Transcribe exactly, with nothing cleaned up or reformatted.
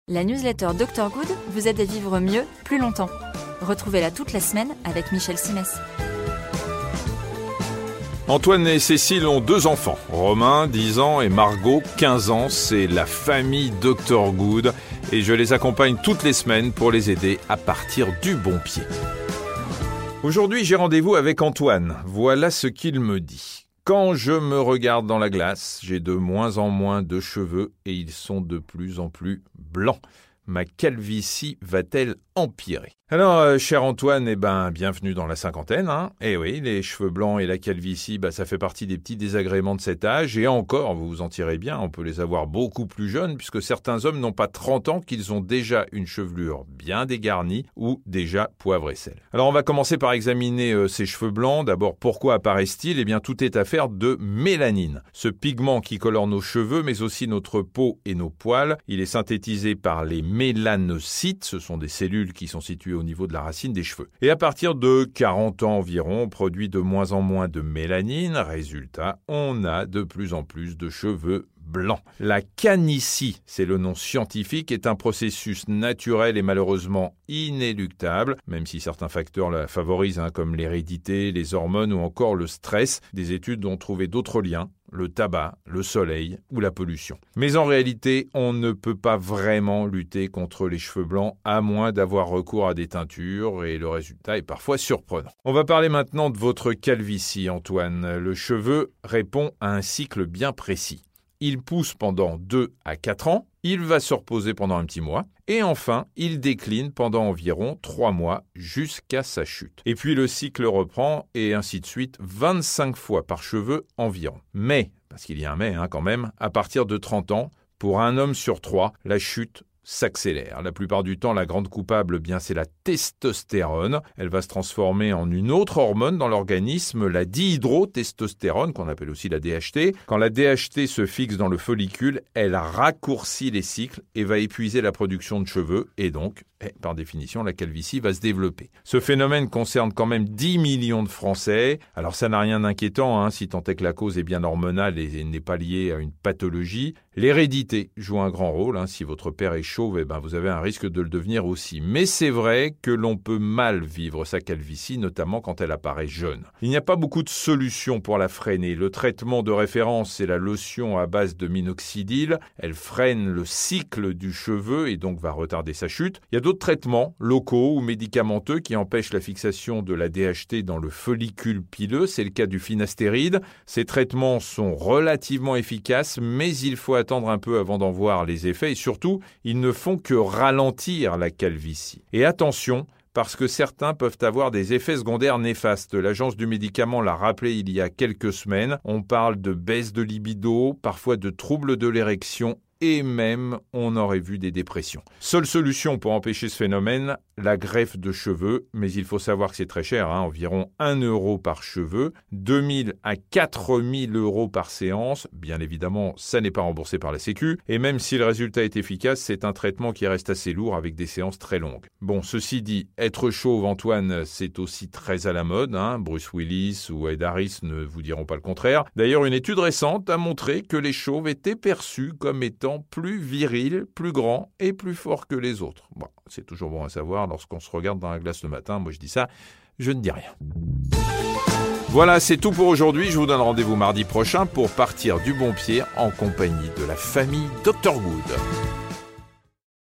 La newsletter docteur Good vous aide à vivre mieux, plus longtemps. Retrouvez-la toute la semaine avec Michel Simès. Antoine et Cécile ont deux enfants, Romain, dix ans, et Margot, quinze ans. C'est la famille docteur Good et je les accompagne toutes les semaines pour les aider à partir du bon pied. Aujourd'hui, j'ai rendez-vous avec Antoine. Voilà ce qu'il me dit. Quand je me regarde dans la glace, j'ai de moins en moins de cheveux et ils sont de plus en plus blancs. Ma calvitie va-t-elle empirer ? Alors, euh, cher Antoine, eh ben, bienvenue dans la cinquantaine. Hein. Eh oui, les cheveux blancs et la calvitie, bah, ça fait partie des petits désagréments de cet âge. Et encore, vous vous en tirez bien, on peut les avoir beaucoup plus jeunes, puisque certains hommes n'ont pas trente ans qu'ils ont déjà une chevelure bien dégarnie ou déjà poivre et sel. Alors, on va commencer par examiner euh, ces cheveux blancs. D'abord, pourquoi apparaissent-ils ? Eh bien, tout est affaire de mélanine. Ce pigment qui colore nos cheveux, mais aussi notre peau et nos poils. Il est synthétisé par les mélanocytes. Ce sont des cellules qui sont situées au niveau de la racine des cheveux. Et à partir de quarante ans environ, on produit de moins en moins de mélanine. Résultat, on a de plus en plus de cheveux blancs. La canicie, c'est le nom scientifique, est un processus naturel et malheureusement inéluctable, même si certains facteurs la favorisent, hein, comme l'hérédité, les hormones ou encore le stress. Des études ont trouvé d'autres liens, le tabac, le soleil ou la pollution. Mais en réalité, on ne peut pas vraiment lutter contre les cheveux blancs à moins d'avoir recours à des teintures et le résultat est parfois surprenant. On va parler maintenant de votre calvitie, Antoine. Le cheveu répond à un cycle bien précis. Il pousse pendant deux à quatre ans, il va se reposer pendant un petit mois, et enfin, il décline pendant environ trois mois jusqu'à sa chute. Et puis le cycle reprend, et ainsi de suite, vingt-cinq fois par cheveu environ. Mais, parce qu'il y a un mais hein, quand même, à partir de trente ans, pour un homme sur trois, la chute s'accélère. La plupart du temps, la grande coupable, eh bien, c'est la testostérone. Elle va se transformer en une autre hormone dans l'organisme, la dihydrotestostérone, qu'on appelle aussi la D H T. Quand la D H T se fixe dans le follicule, elle raccourcit les cycles et va épuiser la production de cheveux et donc, eh, par définition, la calvitie va se développer. Ce phénomène concerne quand même dix millions de Français. Alors ça n'a rien d'inquiétant, hein, si tant est que la cause est bien hormonale et n'est pas liée à une pathologie. L'hérédité joue un grand rôle. Hein. Si votre père est chauve, eh ben, vous avez un risque de le devenir aussi. Mais c'est vrai que l'on peut mal vivre sa calvitie, notamment quand elle apparaît jeune. Il n'y a pas beaucoup de solutions pour la freiner. Le traitement de référence, c'est la lotion à base de minoxidil. Elle freine le cycle du cheveu et donc va retarder sa chute. Il y a d'autres traitements locaux ou médicamenteux qui empêchent la fixation de la D H T dans le follicule pileux. C'est le cas du finastéride. Ces traitements sont relativement efficaces, mais il faut attendre un peu avant d'en voir les effets et surtout, ils ne font que ralentir la calvitie. Et attention, parce que certains peuvent avoir des effets secondaires néfastes. L'Agence du médicament l'a rappelé il y a quelques semaines. On parle de baisse de libido, parfois de troubles de l'érection et même on aurait vu des dépressions. Seule solution pour empêcher ce phénomène, la greffe de cheveux, mais il faut savoir que c'est très cher, hein, environ un euro par cheveu, deux mille à quatre mille euros par séance. Bien évidemment, ça n'est pas remboursé par la Sécu, et même si le résultat est efficace, c'est un traitement qui reste assez lourd avec des séances très longues. Bon, ceci dit, être chauve, Antoine, c'est aussi très à la mode, hein. Bruce Willis ou Ed Harris ne vous diront pas le contraire. D'ailleurs, une étude récente a montré que les chauves étaient perçus comme étant plus virils, plus grands et plus forts que les autres. Bon, c'est toujours bon à savoir lorsqu'on se regarde dans la glace le matin. Moi, je dis ça, je ne dis rien. Voilà, c'est tout pour aujourd'hui. Je vous donne rendez-vous mardi prochain pour partir du bon pied en compagnie de la famille docteur Good.